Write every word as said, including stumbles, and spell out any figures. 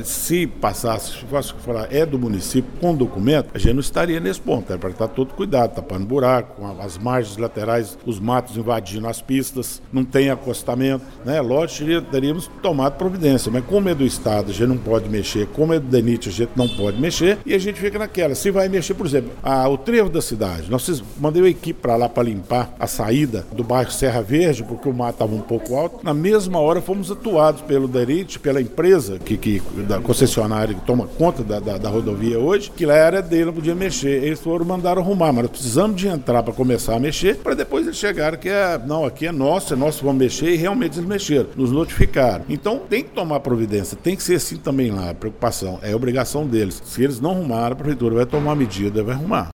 se passasse, se fosse falar é do município com documento, a gente não estaria nesse ponto, era para estar todo cuidado, tapando buraco, com as margens laterais, os matos invadindo as pistas, não tem acostamento, né? Lógico, teríamos tomado providência, mas como é do Estado, a gente não pode mexer, como é do DENIT, a gente não pode mexer, e a gente fica naquela, se vai mexer, por exemplo, a, o trevo da cidade, nós mandei uma equipe para lá para limpar a saída do bairro Serra Verde, porque o mato estava um pouco alto, na mesma hora fomos atuados pelo DENIT, pela empresa que, que, da concessionária que toma conta da, da, da rodovia hoje, que lá era dele, não podia mexer, eles foram mandar arrumar, mas nós precisamos de entrar para começar a mexer, para depois eles chegarem que é, não, aqui é nosso, é nosso, vamos mexer, e realmente eles mexeram, nos notificaram. Então tem que tomar providência, tem que ser assim também lá, a preocupação, é obrigação deles. Se eles não arrumarem, a prefeitura vai tomar medida, vai arrumar.